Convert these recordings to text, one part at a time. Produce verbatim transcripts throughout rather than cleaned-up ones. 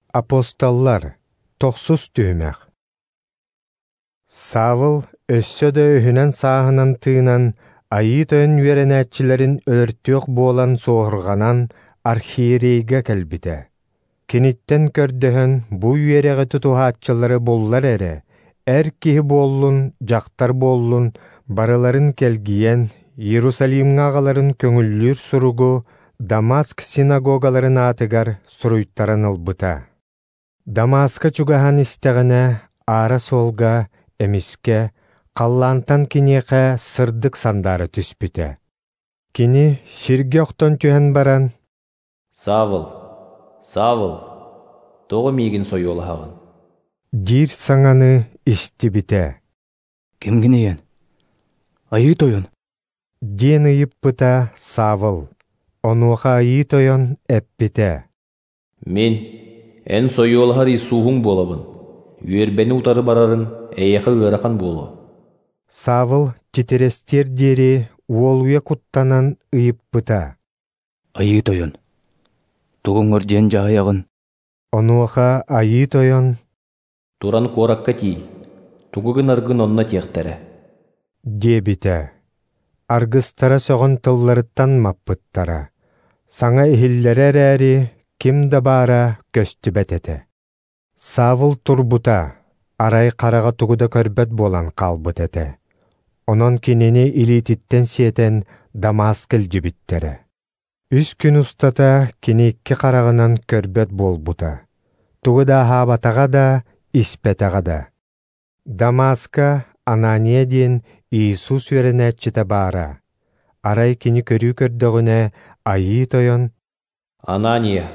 Apostollar toxsus tühümək. Sавыл өссө да өһүнэн сааһынан тыынан айыт өн үөрэнээччилэрин өлөртүөх буолан соохурганан архиерейге кэлбите. Киниттен көрдөһөн бу үөрэҕи тутуһааччылары боллар эре, эр киһи буоллун, жактар буоллун, барыларын келгиен, Иерусалимга агаларын көңүллүүр суругу Дамаск синагогаларын атыгар суруйттаран ылбыта. Дамаска чугахан истэҕинэ ара солга, эмиске, қаллаантан киниэхэ сырдык сандаары түспүтэ. Кини сирге охтон түһэн баран: «Савыл, Савыл, тоҕо миигин сойуолаһаҕын» диир саҥаны истибите. «Ким гинейэн? Айыт ойон» диэн ыйыппыта Савыл. Онуоха айыт ойон эппите. «Мен эн сойуолаһар Иисууһуң буолабын. Үөрбэни утары барарын эйэхэ ыарахан буолуо». Савыл титерестер диэри уолуя куттанан ыйыппыта. «Айыт ойон, тугуңор диэн жаайагын». Онуоха айыт ойон: «Туран куоракка тии, тугугын аргын онна тиэхтерэ» диэбите. Аргыстара соҕон тылларыттан маппыттара. Саҥа иһиллэрэ эрээри ким да баара көстүбэтэтэ. Савыл турбута, арай хараҕа тугуда көрбөт буолан хаалбыт этэ. Онон кинини илиититтен сиэтэн Дамаскыл жибиттерэ. Үс күн устата кини икки хараҕынан көрбөт буолбута. Тугуда хаабатаҕа да, испэтэҕа да. Дамаска Анания диэн Иисус үөрэнээччитэ баара. Арай кини көрүү көрдөгүнэ айыт ойон: «Анания»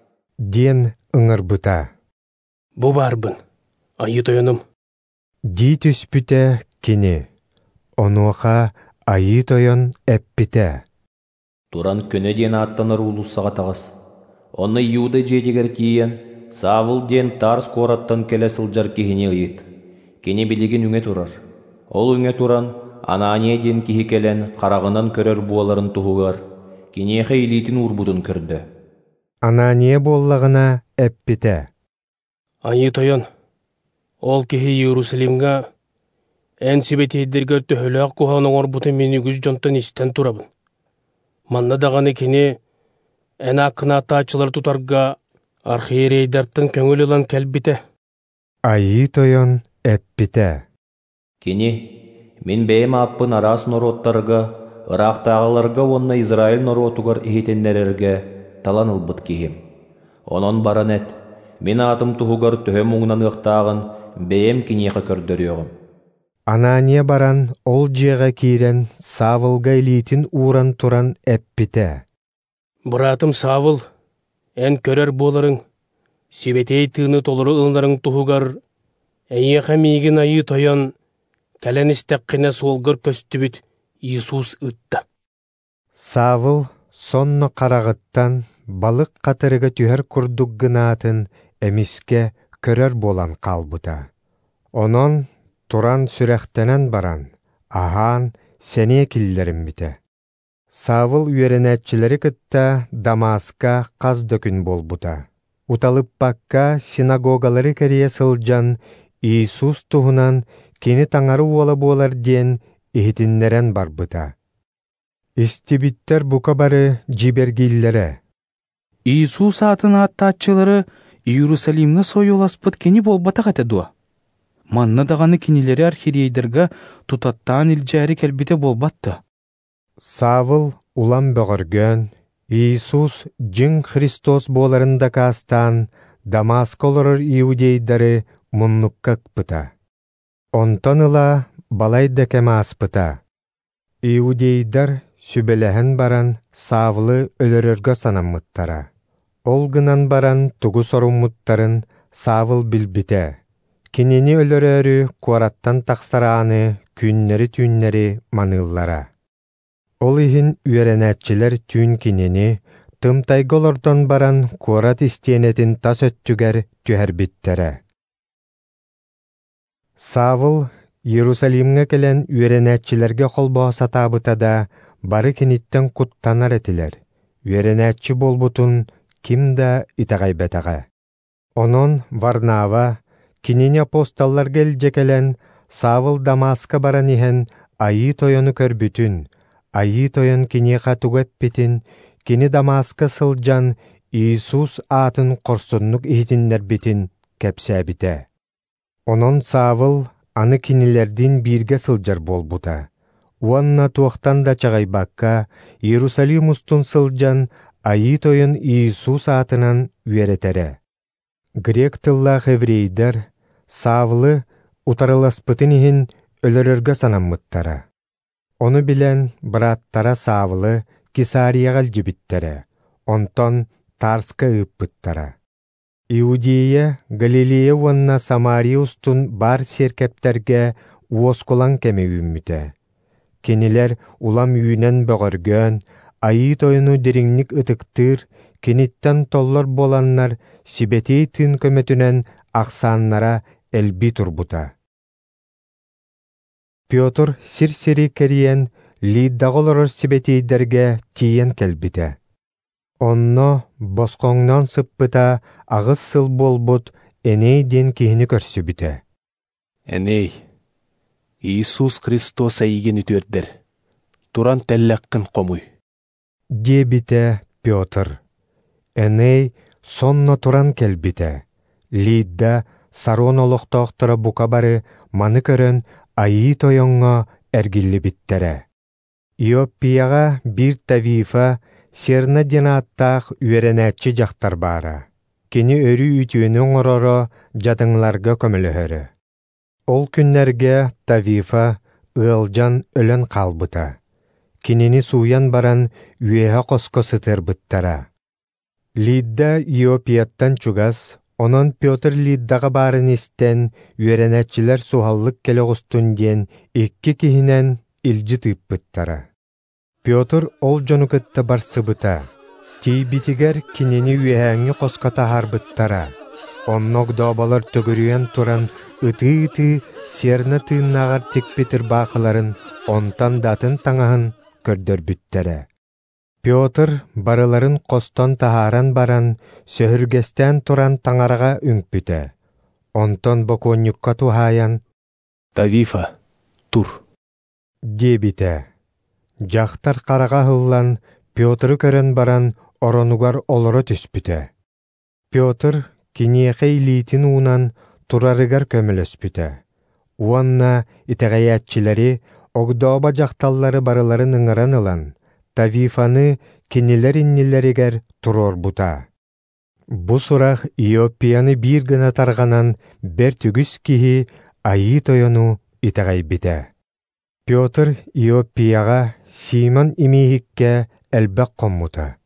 диэн ыҥырбыта. «Бу барбын, айыт ойоном» дии түспүтэ кини. Онуоха айыт ойон эппите. «Туран көнө диэн ааттанар уулуссаҕа таҕас. Онны Иуда дьиэтигэр тиийэн, Савыл диэн Тарс куораттан келэ сылдьар киһини ыйыт. Кини билигин үҥэ турар. Ол үҥэ туран Анания диэн киһи келэн хараҕынан көрөр буоларын туһугар, киниэхэ илиитин уурбутун көрдө». Анания буоллаҕына эппите. «Айыт ойон, ол киһи Иерусалимга эн сибетииддергер төһөлөөх куһаноҥор буту мини үгүс дьонтон истэн турабын. Манна даҕаны кини эн ааккынааттаачылар тутарга архиерейдартын көҥүл ылан кэлбите». Айыт ойон эппите. «Кини, мен бэйэм ааппын араас норуоттарга, ыраахтааҕыларга уонна Израиль норуотугар иһитиннэрэргэ талан ылбыт киһим. Онон баран эт, мен аатым туһугар төһөм уҥунан ыахтааҕын бэйэм киниэхэ көрдөрүөҕүм». Анания баран ол дьиэҕэ киирэн Савылга илиитин ууран туран эппите. «Бураатым Савыл, эн көрөр буоларың, сибетей тыыны толору ылынарың туһугар, эйиэхэ миигин айыт ойон кэлэн истэххинэ суолгар көстүбүт Иисус ытта». Савыл сонно хараҕыттан балык катырыга түһэр курдук гынаатын эмиске көрөр буолан хаалбыта. Онон туран сүрэхтэнэн баран, аһаан сэние киллэрэммите. Савыл үөрэнээччилэри кытта Дамаска хас дөкүн болбута. Уталыппакка синагогалары кэрийэ сылдьан Иисус туһунан кини таҥары уола буолар диэн иһитиннэрэн барбыта. Истибиттер бука бары жибергиллэре: Иисус атын ааттааччылары Иерусалимга сойуласпыт кини болбатах этэ дуа. Манна даҕаны кинилери архиерейдерге тутаттаан илдьээри келбите болбатта. Савыл улам бөҕөргөн, Иисус дьиҥ Христос буоларында каастаан Дамаска олорор иудейдары муннукка ыкпыта. Онтон ыла балай да кэмааспыта. Иудейдар сүбэлэһэн баран Савылы өлөрөргө санаммыттара. Ол гынан баран тугу соруммуттарын Савыл билбите. Кинини өлөрөөрү куараттан тахсарааны күннери түүннери маныыллара. Ол иһин үөрэнээччилэр түүн кинини тымтайголордон баран куарат истиэнэтин тас өттүгэр түһэрбиттерэ. Савыл Иерусалимге келен үөрэнээччилэргэ холбоо сатаабыта да бары киниттен куттанар этилэр. Үөрэнээччи болбутун ким да итаҕайбэтаҕа. Онон Варнава, кинини апостоллар келжекелен, Савыл Дамаска баран иһэн айы тойону көрбүтүн, айы тойон кини хатугаппитин, кини Дамаска сылжан Иисус атын корсуннук ихитиннер битин кепсәбите. Онон Савыл аны кинилердин бирге сылжар болбута. Уанна туохтан да чагайбакка Иерусалим устун сылжан айы тойон Иисус атынан үеретере. Грек тыллах еврейдер Савлы утарыласпытын иһин өлөрөргө санаммыттара. Ону билен браттара Савлы Кесарияга жибиттере, онтон Тарска ыппыттара. Иудея, Галилея уанна Самария устун бар серкептерге уоскулан кеме үммүте. Кенилер улам үйүнен бөгөргөн, айы тойыну дириңник ытыктыр, кениттен толлор боланнар сибетей тын көмөтүнен аксааннара элби турбута. Пётр сир-сири кериен лиддагoloror сибетейдерге тиен келбите. Онно боскоңнан сыппыта агыс сыл болбут эней ден кихини көрсүбүте. Эней, Иисус Христос айген үтөрдер, туран теллеккин комуй. Дебите Пётр. Эней сонно туран келбите. Лидда сарон олохтоохтора бука бары маны көрөн айы тойоңго эргилли биттере. Иоппияга бир Тавифа серна денаттах үеренәтчі жақтар бара. Кені өрі үтүөнүң ороро жадыңларга көмөлөһөрө. Ол күннерге Тавифа ыалжан өлөн қалбыта. Кинини суян баран үеһэ қоско сытыр бұттара. Лидда Иопияттан чугас, онон Пётр Лиддаға барын истен үеренәтчилер суһаллык келеғустун ден икки кихинен илжи тыппыттара. Пётр ол жонукытта барсыбыта. Тей битигер кинени үеһәңи қосқа тахарбыттара. Онног добалар төгөрүен туран ыты-ыты серна тыыннағар текпетір бақыларын онтан датын таңаһын көрдөрбүттере. Пётр барыларын қостон тахаран баран сөһүргестен туран таңарага үңпүтэ. Онтон боконнюкка тухаян Тавифа, тур. Дебите. Жақтар қараға хыллан Пётры көрөн баран оронугар олоро түспүтэ. Пётр киниэхэй лиитин уунан турарыгар көмөлөспүтэ. Уанна итегэйэтчилери огдооба жакталлары барыларын ыңыран ылан, Тавифаны кинилер иннилеригер турорбута. Бу сурах Иоппияны бир гына тарганан бер түгүс киһи айы тойону итегайбите. Пётр Иоппияга Симон имиһикке элбек коммута.